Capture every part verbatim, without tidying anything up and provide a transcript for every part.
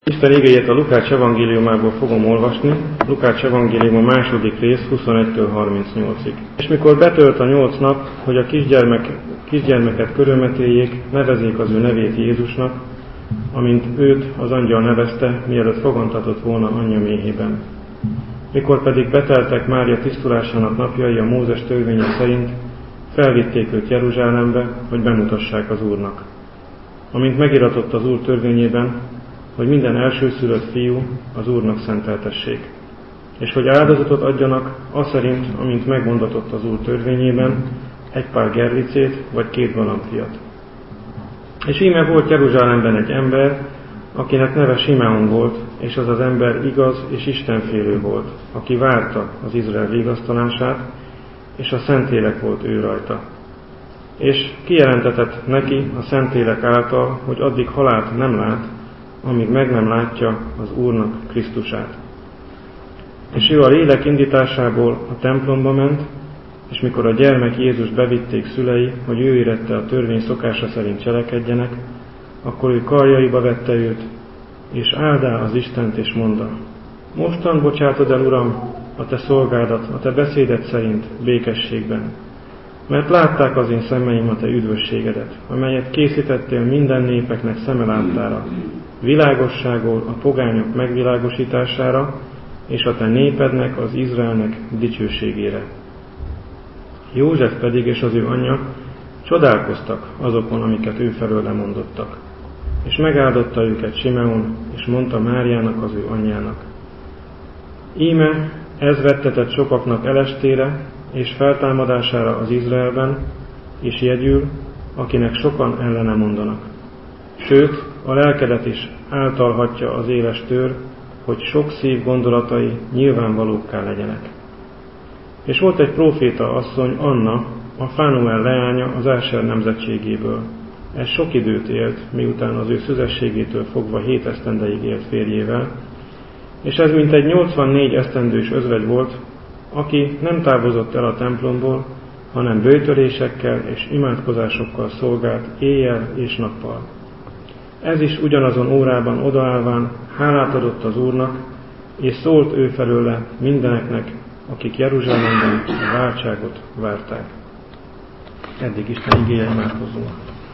Isten igéjét a Lukács evangéliumából fogom olvasni, Lukács evangélium a második rész huszonegytől harmincnyolcig. És mikor betölt a nyolc nap, hogy a kisgyermek, kisgyermeket körülmetéljék, nevezzék az ő nevét Jézusnak, amint őt az angyal nevezte, mielőtt fogantatott volna anyja méhében. Mikor pedig beteltek Mária tisztulásának napjai a Mózes törvénye szerint, felvitték őt Jeruzsálembe, hogy bemutassák az Úrnak. Amint megiratott az Úr törvényében, hogy minden elsőszülött fiú az Úrnak szenteltessék, és hogy áldozatot adjanak, aszerint, amint megmondatott az Úr törvényében, egy pár gerlicét vagy két galambfiat. És íme volt Jeruzsálemben egy ember, akinek neve Simeon volt, és az az ember igaz és istenfélő volt, aki várta az Izrael vigasztalását, és a Szentlélek volt ő rajta. És kijelentetett neki a Szentlélek által, hogy addig halált nem lát, amíg meg nem látja az Úrnak Krisztusát. És ő a lélek indításából a templomba ment, és mikor a gyermek Jézus bevitték szülei, hogy ő érette a törvény szokása szerint cselekedjenek, akkor ő karjaiba vette őt, és áldá az Istent, és mondta: Mostan bocsátod el, Uram, a te szolgádat, a te beszéded szerint békességben, mert látták az én szemeim a te üdvösségedet, amelyet készítettél minden népeknek szeme láttára, világosságol a pogányok megvilágosítására, és a te népednek, az Izraelnek dicsőségére. József pedig és az ő anyja csodálkoztak azokon, amiket ő felől lemondottak. És megáldotta őket Simeon, és mondta Máriának, az ő anyjának: Íme, ez vettetett sokaknak elestére és feltámadására az Izraelben, és jegyül, akinek sokan ellene mondanak. Sőt, a lelkedet is általhatja az éles tőr, hogy sok szív gondolatai nyilvánvalókká legyenek. És volt egy próféta asszony, Anna, a Fánuel leánya az Áser nemzetségéből. Ez sok időt élt, miután az ő szüzességétől fogva hét esztendeig élt férjével, és ez mintegy nyolcvannégy esztendős özvegy volt, aki nem távozott el a templomból, hanem böjtölésekkel és imádkozásokkal szolgált éjjel és nappal. Ez is ugyanazon órában odaállván hálát adott az Úrnak, és szólt ő felőle mindeneknek, akik Jeruzsálemben a váltságot várták. Eddig Isten igéje, imádkozzunk.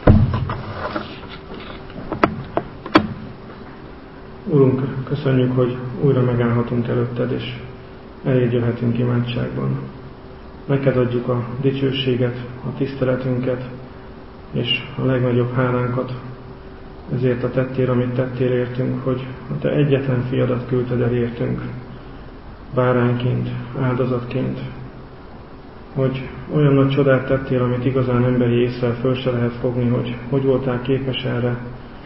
Úrunk, köszönjük, hogy újra megállhatunk előtted, és eléd jöhetünk imádságban. Neked adjuk a dicsőséget, a tiszteletünket, és a legnagyobb hálánkat ezért a tettél, amit tettél értünk, hogy a te egyetlen fiadat küldted el értünk, bárányként, áldozatként, hogy olyan nagy csodát tettél, amit igazán emberi észre föl se lehet fogni, hogy hogy voltál képes erre,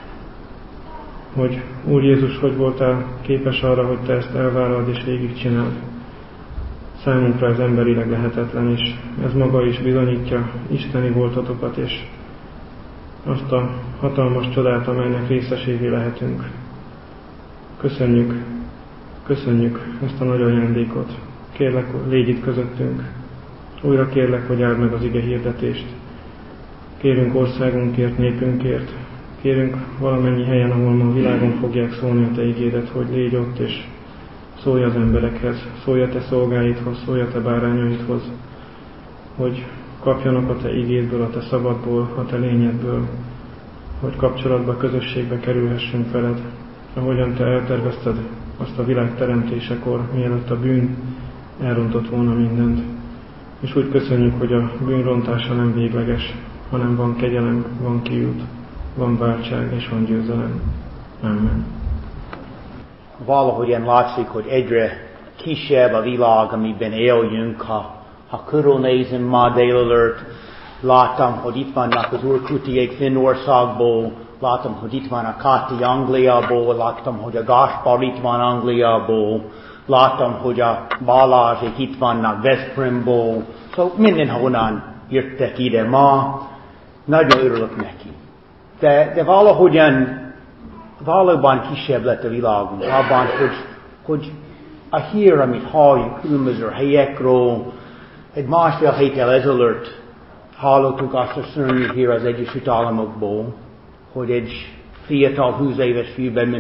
hogy Úr Jézus, hogy voltál képes arra, hogy te ezt elvállald és végigcsináld. Számunkra ez emberileg lehetetlen, és ez maga is bizonyítja isteni voltatokat, és azt a hatalmas csodát, amelynek részesévé lehetünk. Köszönjük, köszönjük ezt a nagy ajándékot. Kérlek, légy itt közöttünk. Újra kérlek, hogy áld meg az ige hirdetést. Kérünk országunkért, népünkért. Kérünk valamennyi helyen, ahol ma a világon fogják szólni a te igédet, hogy légy ott, és szólj az emberekhez, szólj a te szolgáidhoz, szólj a te bárányaidhoz, hogy kapjanak a te igédből, a te szabadból, a te lényedből, hogy kapcsolatba, közösségbe kerülhessünk veled, ahogyan te eltervezted azt a világ teremtésekor, mielőtt a bűn elrontott volna mindent. És úgy köszönjük, hogy a bűnrontása nem végleges, hanem van kegyelem, van kiút, van váltság és van győzelem. Amen. Valahogyan látszik, hogy egyre kisebb a világ, amiben éljünk. Ha, ha körülnézem ma délelőtt, láttam, hogy itt vannak az Urkutiék Finnországból, láttam, hogy itt van a Kati Angliából, láttam, hogy a Gáspár itt van Angliából, láttam, hogy a Balázsék itt vannak Veszprémból. Szóval mindenhonnan jöttek ide ma, nagyon örülök neki. De, de valahogyan valóban kisebb lett a világunk, abban, hogy, hogy a hír, amit halljuk különböző helyekről, egy másfél héttel ezelőtt hallottuk azt a szörnyű hír az Egyesült Államokból, hogy egy fiatal húsz éves fiú bement egy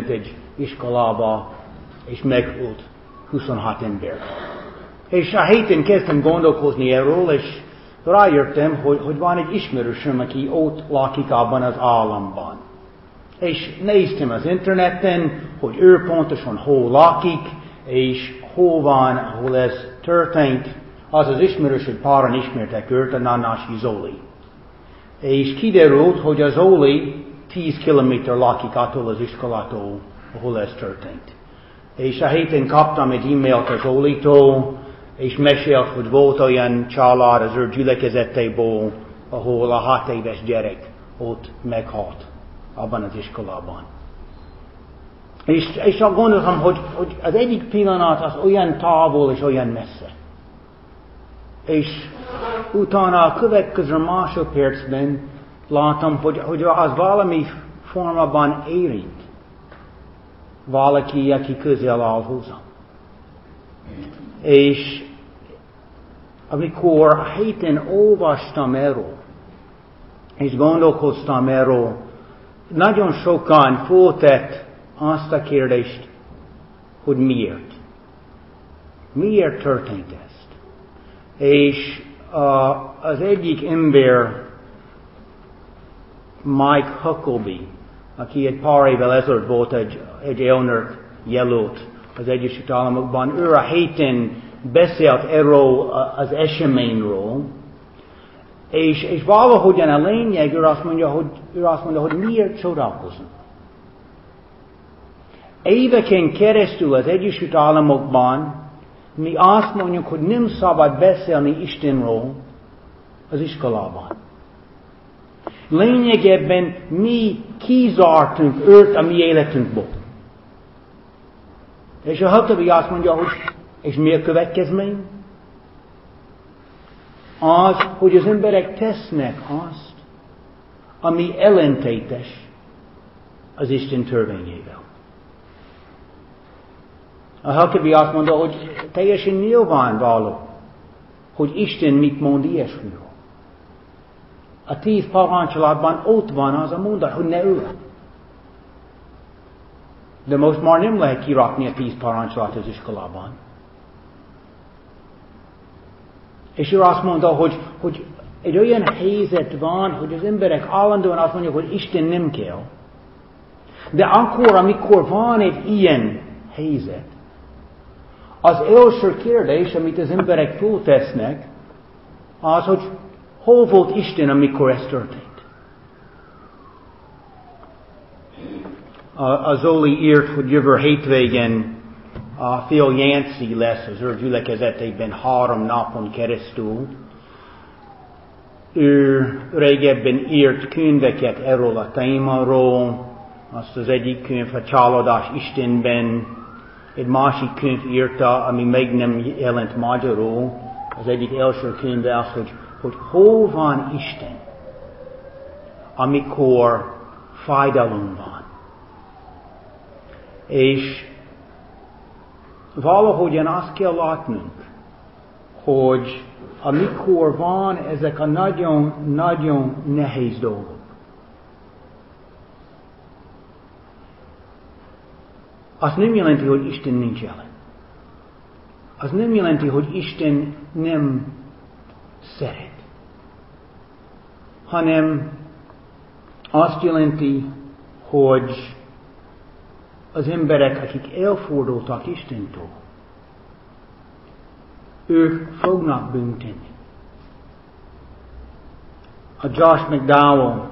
iskolába, és megölt huszonhat ember. És a héten kezdtem gondolkozni erről, és rájöttem, hogy, hogy van egy ismerősöm, aki ott lakik abban az államban. És néztem az interneten, hogy ő pontosan hol lakik, és hol van, ahol ez történt. Az az ismerős, hogy páran ismertek őt, a Nanasi Zoli. És kiderült, hogy az Zoli tíz kilométer lakik attól az iskolától, ahol ez történt. És a héten kaptam egy e-mailt az Zolitól, és mesélt, hogy volt olyan család az ő gyülekezetéből, ahol a hat éves gyerek ott meghalt abban az iskolában. És, és gondoltam, hogy, hogy az egyik pillanat az olyan távol és olyan messze. És utána a következő másodpercben láttam, hogy, hogy az valami formában érint valaki, aki közel áll hozzám. És amikor a héten olvastam erről, és gondolkoztam erről, nagyon sokan föltett azt a kérdést, hogy miért. Miért történt ezt? És uh, az egyik ember, Mike Huckabee, aki egy pár évvel ezelőtt volt egy, egy elnök jelölt az Egyesült Államokban, ő a héten beszélt erről az eseményről, és, és valahogyan a lényeg, ő azt mondja, hogy, ő azt mondja, hogy miért csodálkozunk. Éveken keresztül az Egyesült Államokban mi azt mondjuk, hogy nem szabad beszélni Istenről az iskolában. Lényegében mi kizártunk őt a mi életünkből. És a Huckabee azt mondja, hogy és mi a következmény? Az, hogy az emberek tesznek azt, ami ellentétes az Isten törvényével. A Huckabee azt mondta, hogy teljesen nyilvánvaló, hogy Isten mit mond ilyesmiről. A tíz parancsolatban ott van az a mondat, hogy ne ölj. De most már nem lehet kirakni a tíz parancsolat az iskolában. És ő azt mondta, hogy, hogy egy olyan helyzet van, hogy az emberek állandóan azt mondják, hogy Isten nem kell. De akkor, amikor van egy ilyen helyzet, az első kérdés, amit az emberek föltesznek, az, hogy hol volt Isten, amikor ez történt. A, a Zoli írt, hogy jövő hétvégén a Phil Yancey lesz az ő gyülekezetében három napon keresztül. Ő régebben írt könyveket erről a témáról, azt az egyik könyv a Csalódás Istenben, egy másik könyv írta, ami még nem jelent magyarul, az egyik első könyve az, hogy, hogy hol van Isten, amikor fájdalom van. És valahogyan azt kell látnunk, hogy amikor van ezek a nagyon-nagyon nehéz dolgok, az nem jelenti, hogy Isten nincs jelen. Az nem jelenti, hogy Isten nem szeret. Hanem azt jelenti, hogy az emberek, akik elfordultak Istentől, ők fognak bűntenni. A Josh McDowell,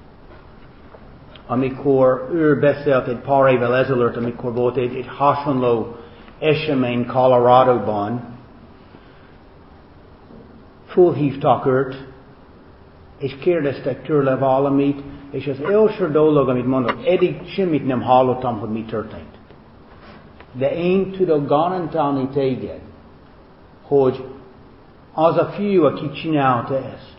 amikor ő beszélt egy pár évvel ezelőtt, amikor volt egy, egy hasonló esemény Coloradoban, fölhívtak őt, és kérdeztek tőle valamit, és az első dolog, amit mondott, eddig semmit nem hallottam, hogy mi történt. De én tudok garantálni téged, hogy az a fiú, aki csinálta ezt,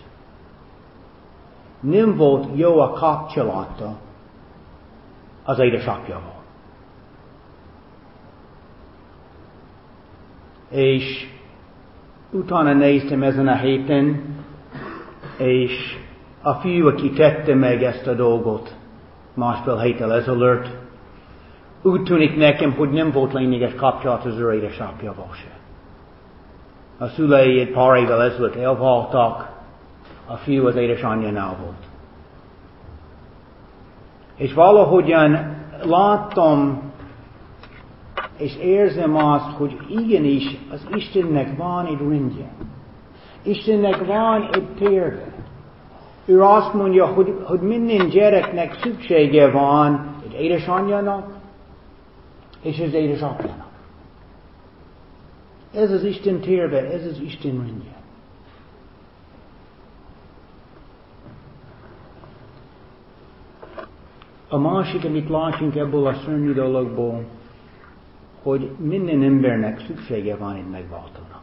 nem volt jó a kapcsolata az édesapjával. És utána néztem ezen a héten, és a fiú, aki tette meg ezt a dolgot másfél héttel ezelőtt, úgy tűnik nekem, hogy nem volt lényeges kapcsolat az ő édesapjával se. A szülei egy pár évvel ezelőtt elhaltak, a fiú az édesanyjánál volt. És valahogyan láttam, és érzem azt, hogy igenis az Istennek van egy rendje. Istennek van egy terve. Ő azt mondja, hogy, hogy minden gyereknek szüksége van egy édesanyjának és az édesapjának. Ez az Isten terve, ez az Isten rendje. A másik, amit látunk ebből a szörnyű dologból, hogy minden embernek szüksége van egy megváltónak.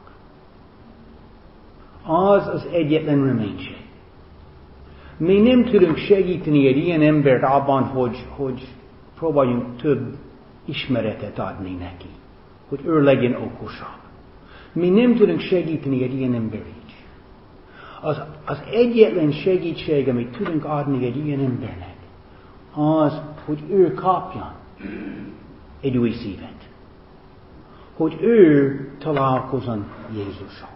Az az egyetlen reménység. Mi nem tudunk segíteni egy ilyen embert abban, hogy, hogy próbáljunk több ismeretet adni neki, hogy ő legyen okosabb. Mi nem tudunk segíteni egy ilyen ember így. Az, az egyetlen segítség, amit tudunk adni egy ilyen embernek, az, hogy ő kapjon egy új szívet. Hogy ő találkozzon Jézussal.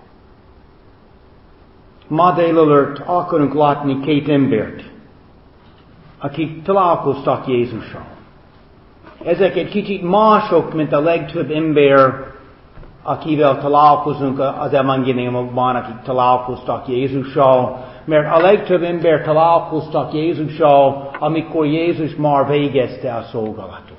Ma délelőtt akarunk látni két embert, akik találkoztak Jézussal. Ezek egy kicsit mások, mint a legtöbb ember, akivel találkozunk az evangéliumokban, akik találkoztak Jézussal, mert a legtöbb ember találkoztak Jézussal, amikor Jézus már végezte a szolgálatot.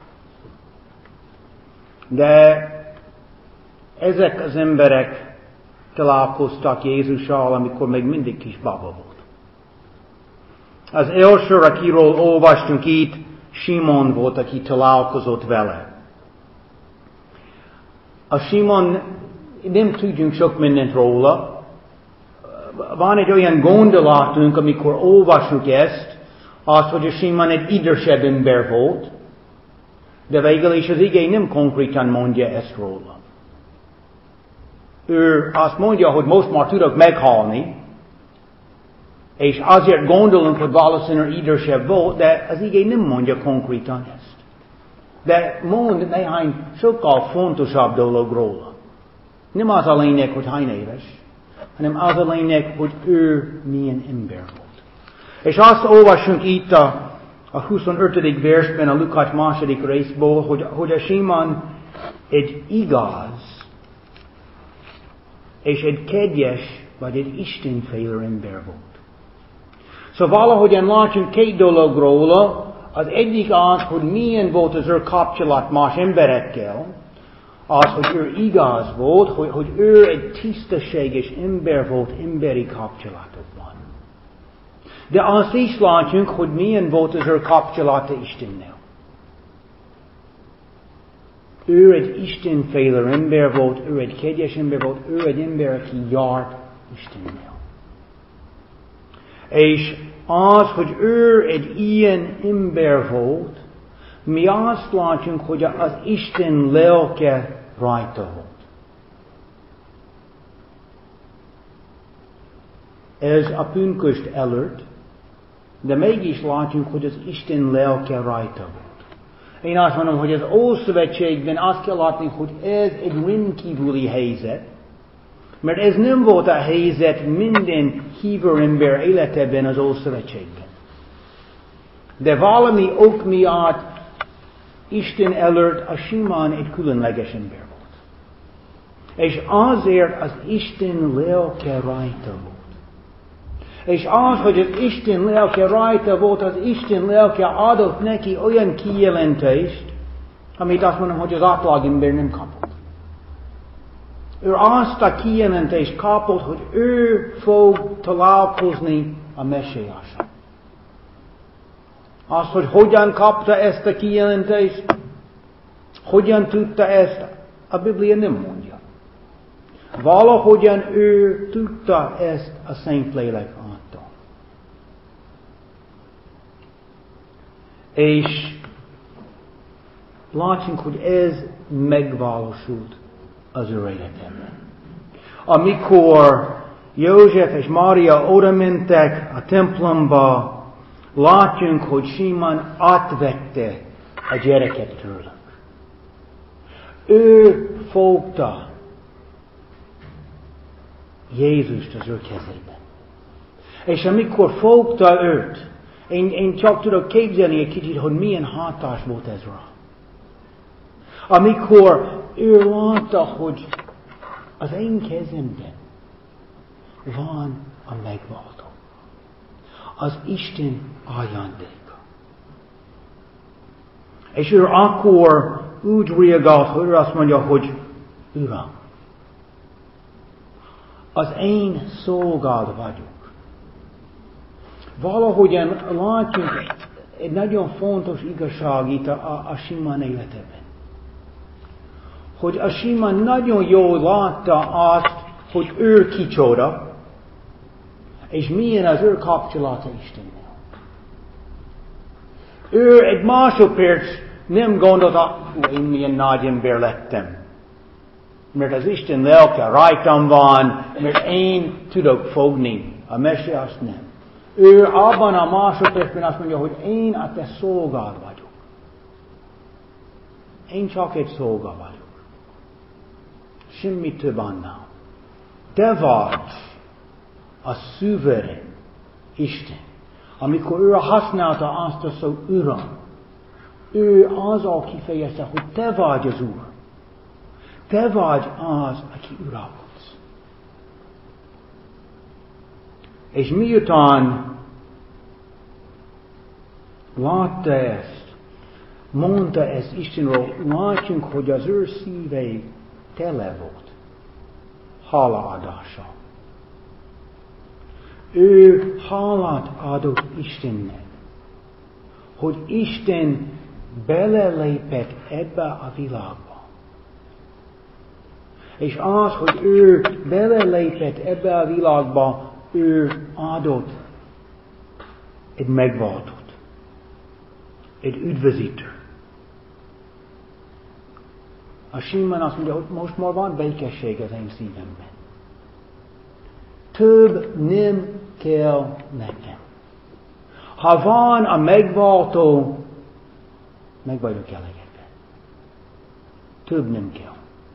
De ezek az emberek találkoztak Jézussal, amikor még mindig kis baba volt. Az első, akiről olvastunk itt, Simon volt, aki találkozott vele. A Simon, nem tudjunk sok mindent róla. Van egy olyan gondolatunk, amikor olvasjuk ezt, azt, hogy a Simon egy idősebb ember volt, de végül is az igény nem konkrétan mondja ezt róla. Ő azt mondja, hogy most már tudok meghalni, és azért gondolunk, hogy valószínűleg idősebb volt, de az igény nem mondja konkrétan ezt. De mond néhány sokkal fontosabb dolog róla. Nem az a lényeg, hogy hány éves, hanem az a lényeg, hogy ő milyen ember volt. És azt olvasunk itt a, a huszonötödik versben, a Lukács második részből, hogy, hogy a Simon egy igaz, és egy kegyes, vagy egy istenfélő ember volt. Szóval valahogyan látunk két dolog róla. Az egyik az, hogy milyen volt az ő kapcsolat más emberekkel, az, hogy ő igaz volt, hogy, hogy ő egy tisztességes ember volt emberi kapcsolatokban. De azt is látjuk, hogy milyen volt az ő kapcsolata Istennel. Ő egy istenfélő ember volt, ő egy kegyes ember volt, ő egy ember, aki járt Istennel. És az, hogy ő egy ilyen ember volt, mi azt látjuk, hogy az Isten lelke rajta volt. Ez a pünkösd előtt, de mégis látjuk, hogy az Isten lelke rajta volt. Én azt mondom, hogy az Ószövetségben azt kell látni, hogy ez egy rendkívüli helyzet, mert ez nem volt a helyzet minden hívő ember életében az Ószövetségben. De valami ok miatt Isten előtt a Simon egy különleges ember volt. És azért az Isten lelke rajta volt. És az, hogy az Isten lelke rajta volt, az Isten lelke adott neki olyan kijelentést, amit azt mondom, hogy az átlagember nem kapott. Ő azt a kijelentést kapott, hogy ő fog találkozni a Messiással. Az, hogy hogyan kapta ezt a kijelentést, hogyan tudta ezt, a Biblia nem mondja. Valahogyan ő tudta ezt a Szentlélek által. És látjuk, hogy ez megvalósult az ő életemben. Amikor József és Mária oda mentek a templomba, látjuk, hogy Simon átvette a gyereket tőlük. Ő fogta Jézust az ő kezében. És amikor fogta őt, én, én csak tudok képzelni egy kicsit, hogy milyen hatás volt ez rá. Amikor ő látta, hogy az én kezemben van a megváltó. Az Isten ajándéka. És ő akkor úgy reagált, hogy ő azt mondja, hogy Uram, az én szolgád vagyok. Valahogyan látjuk egy nagyon fontos igazság itt a, a, a Simon életében. Hogy a Simon nagyon jól látta azt, hogy ő kicsoda, és milyen az ő kapcsolata Istennel. Ő egy másodperc nem gondolta, hogy én milyen nagy ember lettem. Mert az Isten lelke rajtam van, mert én tudok fogni. A Messiás nem. Ő abban a másodpercben azt mondja, hogy én a te szolgád vagyok. Én csak egy szolga vagyok. Semmi több annál. Te vagy a szuverén Isten. Amikor ő használta azt a szót, Uram, ő azzal kifejezte, hogy te vagy az Úr. Te vagy az, aki uralkodsz. És miután látta ezt, mondta ezt Istenről, látjunk, hogy az ő szíve tele volt hálaadással. Ő hálát adott Istennek, hogy Isten belelépett ebbe a világba. És az, hogy ő belelépett ebbe a világba, ő adott egy megváltót, egy üdvözítő. A Simon azt mondja, hogy most már van békesség az én szívemben. Több nem kell nekem. Ha van a megváltó, meg vagyok elégedve. Több nem kell.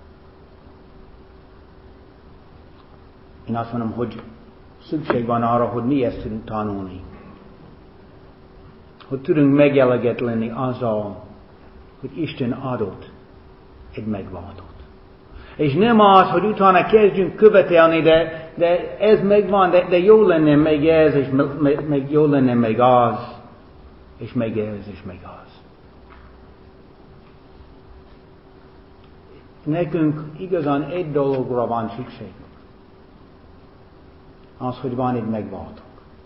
Én azt mondom, hogy szükség van arra, hogy mi ezt tudunk tanulni. Hogy tudunk megelégedett lenni azzal, hogy Isten adott egy megváltót. És nem az, hogy utána kezdjünk követelni, de, de ez megvan, de, de jó lenne még ez, és meg, meg jó lenne még az, és még ez, és még az. Nekünk igazán egy dologra van szükségünk. Az, hogy van egy megváltónk.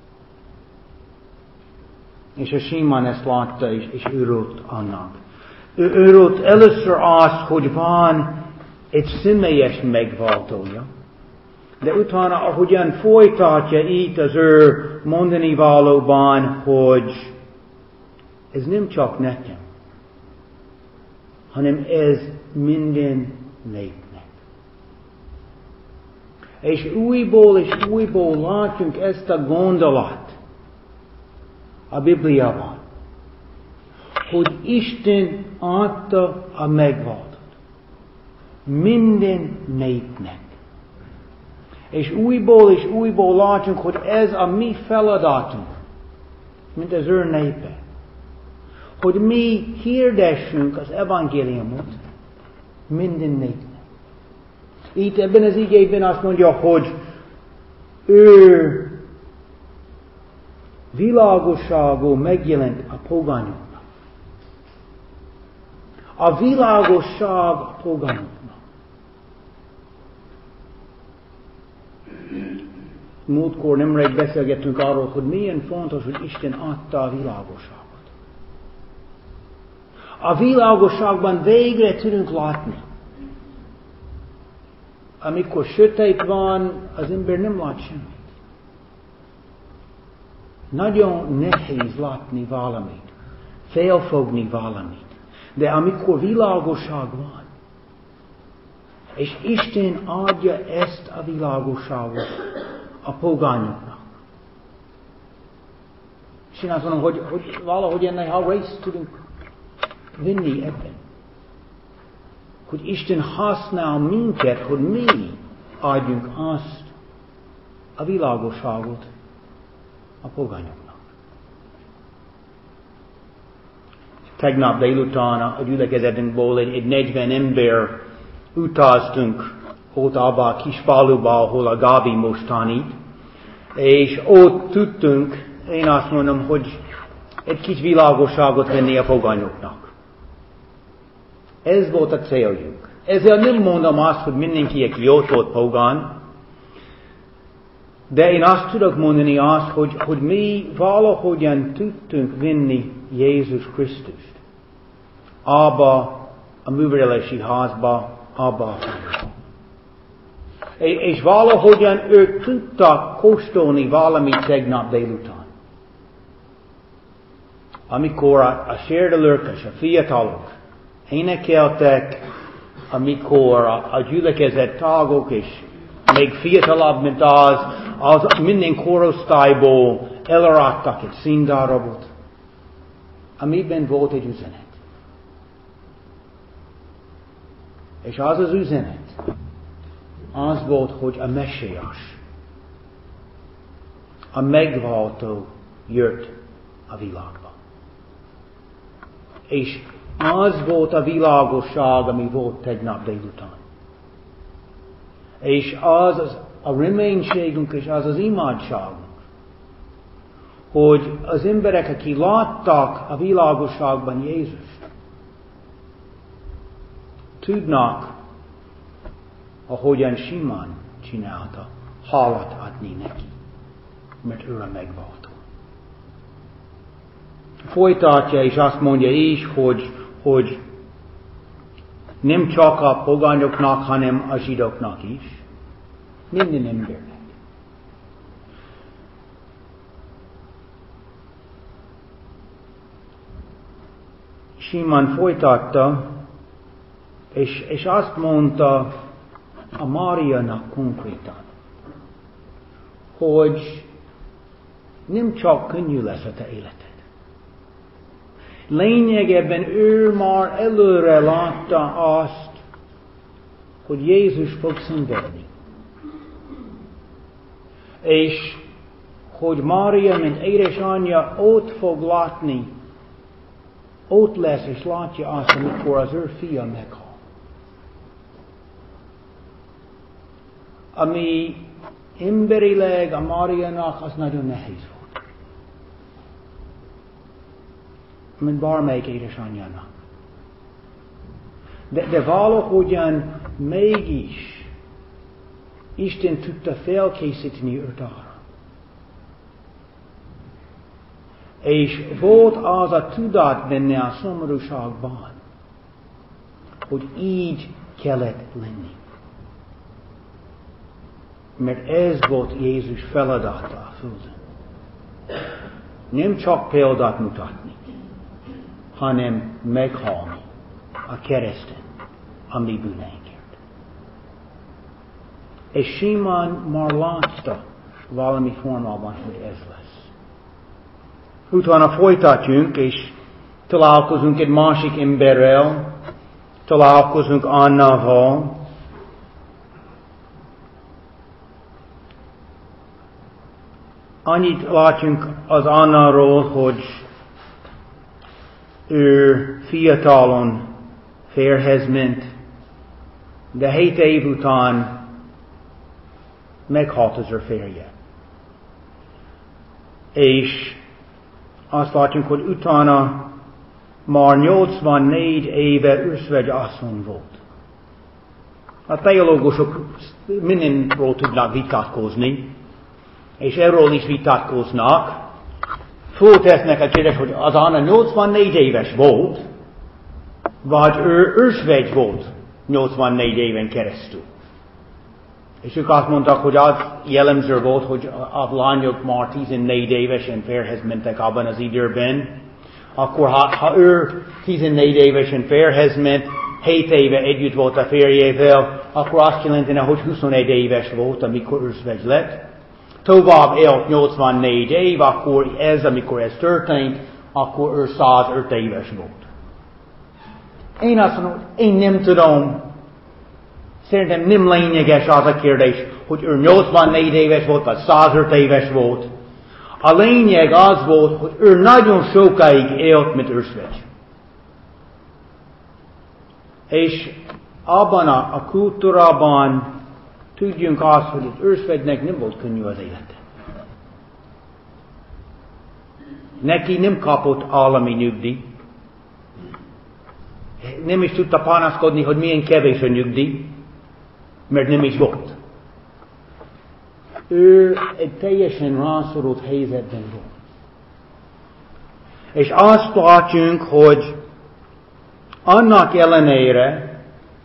És a Simon ezt látta, és, és örült annak. Ő örült először azt, hogy van egy személyes megváltója, de utána, ahogyan folytatja itt az ő mondani valóban, hogy ez nem csak nekem, hanem ez minden népnek. És újból és újból látjuk ezt a gondolat a Bibliában, hogy Isten adta a megváltót minden népnek. És újból és újból látjuk, hogy ez a mi feladatunk, mint az ő népe. Hogy mi hirdessünk az evangéliumot minden népnek. Itt ebben az igében azt mondja, hogy ő világosságú megjelent a pogányoknak. A világosság a pogányoknak. Múltkor nemrég beszélgettünk arról, hogy milyen fontos, hogy Isten adta a világosságot. A világosságban végre tudunk látni. Amikor sötét van, az ember nem lát semmit. Nagyon nehéz látni valamit, felfogni valamit. De amikor világosság van, és Isten adja ezt a világosságot a pogányoknak. És én azt mondom, hogy, hogy valahogy ennek a részt tudunk vinni ebben. Hogy Isten használ minket, hogy mi adjunk azt a világosságot a pogányoknak. Tegnap délután a gyülekezetünkból egy, egy negyven ember utaztunk ott abba a kis faluba, ahol a Gabi most tanít, és ott tudtunk, én azt mondom, hogy egy kis világosságot venni a pogányoknak. Ez volt a céljunk. Ezzel nem mondom azt, hogy mindenki egy jót volt pogán, de én azt tudok mondani azt, hogy, hogy mi valahogyan tudtunk vinni Jézus Krisztust abba a művelési házba, abba a faluba. És valahogyan ők tudtak kóstolni valamit tegnap délután. Amikor a, a sérdelők és a fiatalok énekeltek, amikor a, a gyülekezet tagok és még fiatalabb, mint az, az minden korosztályból elraktak egy színdarabot, amiben volt egy üzenet. És az az üzenet, az volt, hogy a Messiás, a megváltó jött a világba. És az volt a világosság, ami volt tegnap délután. És az, az a reménységünk, és az az imádságunk, hogy az emberek, akik láttak a világosságban Jézust, tudnak, ahogyan Simon csinálta, hálat adni neki, mert ő a megváltó. Folytatja, és azt mondja is, hogy, hogy nem csak a pogányoknak, hanem a zsidóknak is. Minden embernek. Simon folytatta, és, és azt mondta a Máriának konkrétan, hogy nem csak könnyű lesz a te életed. Lényegében ő már előre látta azt, hogy Jézus fog szenvedni. És hogy Mária, mint édesanyja, ott fog látni, ott lesz és látja azt, amikor az ő fia meghal. Ami emberileg a Máriának az nagyon nehéz volt. Mint bármelyik édesanyjának. De, de valahogyan mégis Isten tudta felkészíteni őt arra. És volt az a tudat benne a szomorúságban, hogy így kellett lenni. Mert ez volt Jézus feladata a földön. Nem csak példát mutatni, hanem meghalni a kereszten a mi bűneinkért. És Simon már látta valami formában, hogy ez lesz. Utána folytatjunk, és találkozunk egy másik emberrel, találkozunk Annával. Annyit látunk az Annáról, hogy ő fiatalon férjhez ment, de hét év után meghalt az ő férje. És azt látjuk, hogy utána már nyolcvannégy éve őszvegy asszony volt. A teológusok mindenről tudnak vitatkozni, és erről is vitatkoznak. Föltesznek a kérdést, hogy az Anna nyolcvannégy éves volt, vagy ő ősvegy volt nyolcvannégy éven keresztül. És ők azt mondtak, hogy az jellemző volt, hogy a lányok már tizennégy évesen férjhez mentek abban az időben, akkor ha, ha ő tizennégy évesen férjhez ment, hét éve együtt volt a férjével, akkor azt jelentene, hogy huszonegy éves volt, amikor ősvegy lett. Tovább élt nyolcvannégy év, akkor ez, amikor ez történt, akkor ő százöt éves volt. Én azt mondom, hogy én nem tudom. Szerintem nem lényeges az a kérdés, hogy ő nyolcvannégy éves volt, vagy százöt éves volt. A lényeg az volt, hogy ő nagyon sokáig élt, mint ősvegy. És abban a, a kultúrában tudjunk azt, hogy az ősvegynek nem volt könnyű az élete. Neki nem kapott állami nyugdíj. Nem is tudta panaszkodni, hogy milyen kevés a nyugdíj, mert nem is volt. Ő egy teljesen rászorult helyzetben volt. És azt látjuk, hogy annak ellenére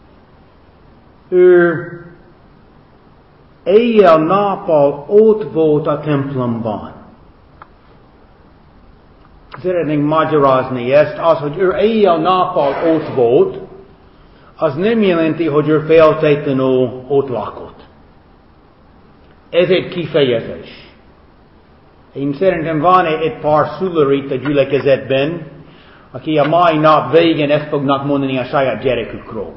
ő éjjel-nappal ott volt a templomban. Szeretnénk magyarázni ezt, az, hogy ő éjjel-nappal ott volt, az nem jelenti, hogy ő feltétlenül ott lakott. Ez egy kifejezés. Én szerintem van egy pár szülő itt a gyülekezetben, aki a mai nap végén ezt fognak mondani a saját gyerekükről.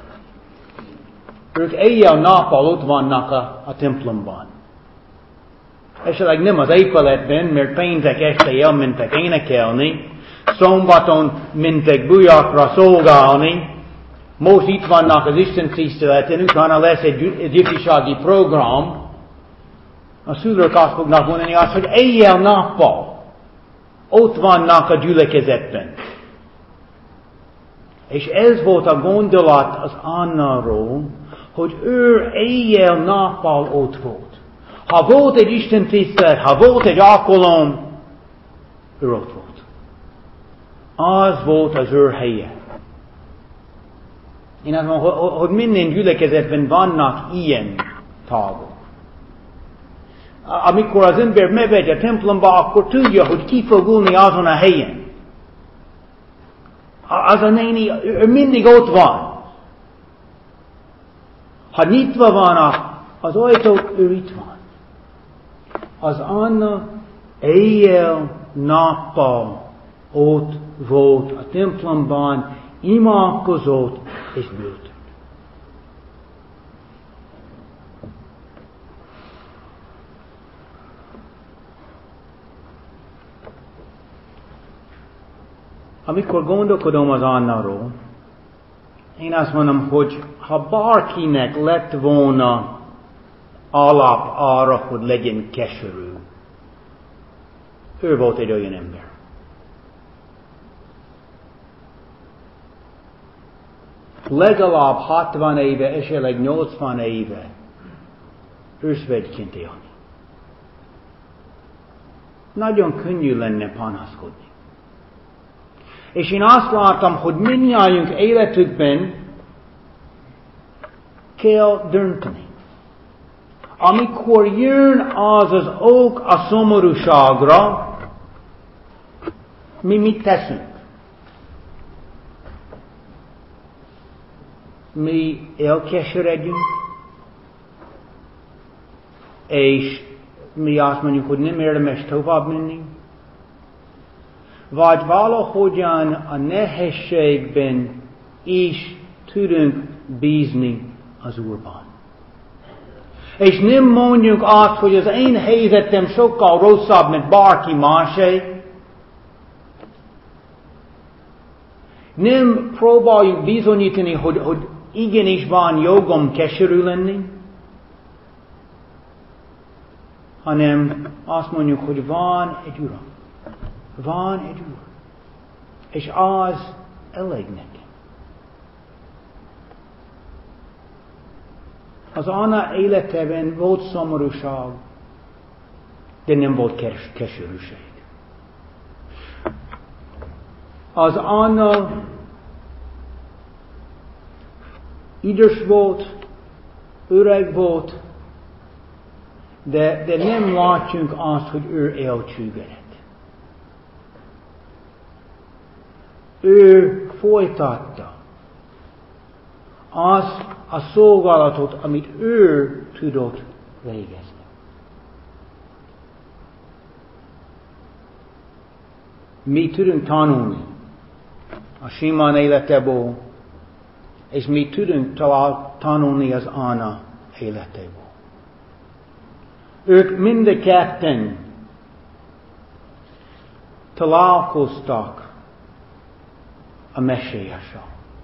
Ők éjjel-nappal ott vannak a, a templomban. Esetleg nem az épületben, mert péntek este elmentek énekelni, szombaton mentek bujakra szolgálni, most itt vannak az Isten tiszteleten, utána lesz egy, egy ifjúsági program. A szülők azt fognak mondani azt, hogy éjjel-nappal ott vannak a gyülekezetben. És ez volt a gondolat az Annáról, hogy ő éjjel-nappal ott volt. Ha volt egy Isten tisztelet, ha volt egy alkalom, ő ott volt. Az volt az ő helye. Én azt mondom, hogy minden gyülekezetben vannak ilyen tagok. Amikor az ember megy a templomba, akkor tudja, hogy ki fog ülni azon a helyen. Az a néni, ő mindig ott van. Ha nyitva van az ajtó, ő itt van. Az Anna éjjel-nappal ott volt a templomban, imádkozott és bőtött. Amikor gondolkodom az Annáról, én azt mondom, hogy ha bárkinek lett volna alap arra, hogy legyen keserű, ő volt egy olyan ember. Legalább hatvan éve, esetleg nyolcvan éve ősvegyként élni. Nagyon könnyű lenne panaszkodni. És én azt látom, hogy mindnyájunk életükben kell dönteni. Amikor jön az az ok a szomorúságra, mi mit teszünk? Mi elkeseredünk, és mi azt mondjuk, hogy nem érdemes tovább menni. Vagy valahogyan a nehézségben is tudunk bízni az Úrban. És nem mondjuk azt, hogy az én helyzetem sokkal rosszabb, mint bárki másé. Nem próbáljuk bizonyítani, hogy, hogy igenis van jogom keserű lenni, hanem azt mondjuk, hogy van egy Uram. Van egy Úr. És az elég nekem. Az Anna életében volt szomorúság, de nem volt kes- keserűség. Az Anna idős volt, öreg volt, de, de nem látjuk azt, hogy ő elcsüggedett. Ő folytatta azt a szolgálatot, amit ő tudott végezni. Mi tudunk tanulni a Simon életéből, és mi tudunk talál, tanulni az Anna életéből. Ők mind a ketten találkoztak a Messiással.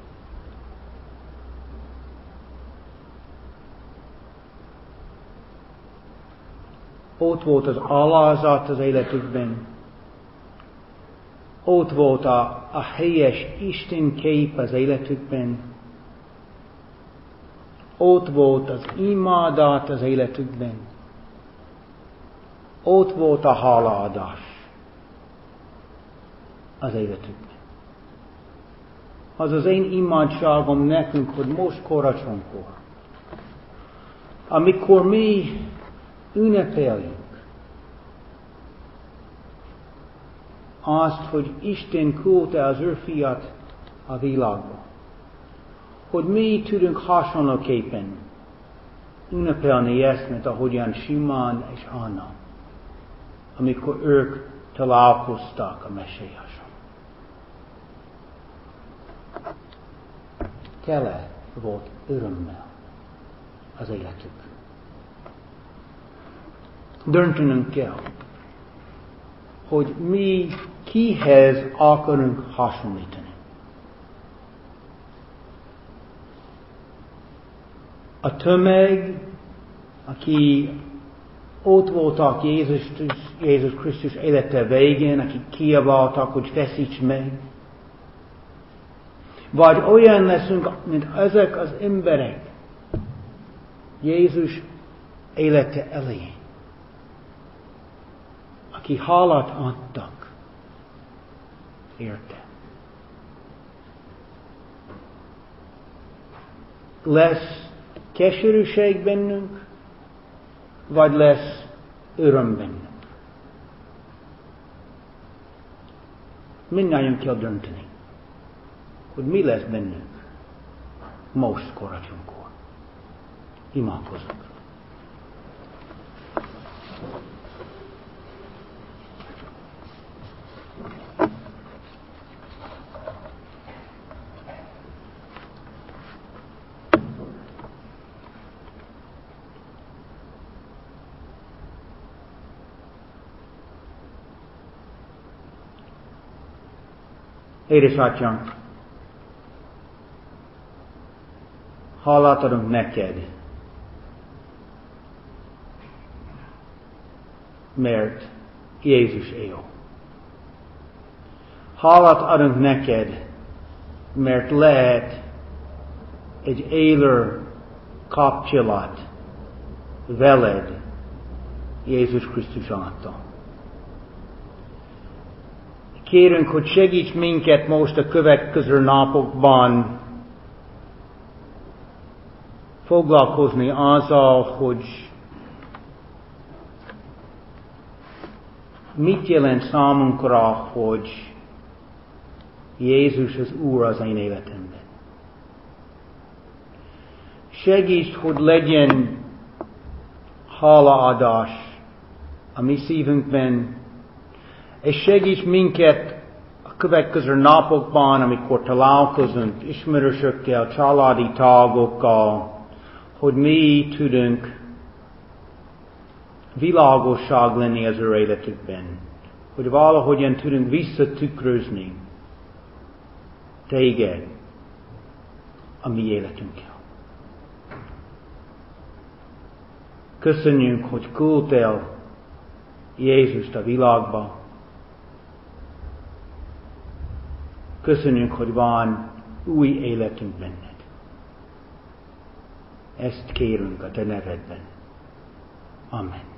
Ott volt az alázat az életükben. Ott volt a, a helyes Isten kép az életükben. Ott volt az imádat az életükben. Ott volt a hálaadás az életükben. Az az én imádságom nekünk, hogy most karácsonykor, amikor mi ünnepeljük azt, hogy Isten küldte az ő fiat a világba, hogy mi tudunk hasonlóképpen ünnepelni ezt, mint ahogyan Simon és Anna, amikor ők találkoztak a Messiással. Tele volt örömmel az életük. Döntenünk kell, hogy mi kihez akarunk hasonlítani. A tömeg, aki ott voltak Jézus, Jézus Krisztus élete végén, akik kiabáltak, hogy feszíts meg. Vagy olyan leszünk, mint ezek az emberek Jézus élete elején, akik hálát adtak érte. Lesz keserűség bennünk, vagy lesz öröm bennünk. Mindannyian kell dönteni, hogy mi lesz bennünk most karácsonykor. Imádkozunk. Édesatyánk, hálát adunk neked, mert Jézus él. Hálát adunk neked, mert lehet egy élő kapcsolat veled Jézus Krisztus által. Kérünk, hogy segíts minket most a következő napokban foglalkozni azzal, hogy mit jelent számunkra, hogy Jézus az Úr az én életemben. Segíts, hogy legyen hálaadás a mi szívünkben, és segíts minket a következő napokban, amikor találkozunk ismerősökkel, családi tagokkal, hogy mi tudunk világosság lenni az ő életükben, hogy valahogyan tudunk visszatükrözni téged a mi életünkkel. Köszönjük, hogy küldtél Jézust a világba. Köszönjük, hogy van új életünk benned. Ezt kérünk a te nevedben. Amen.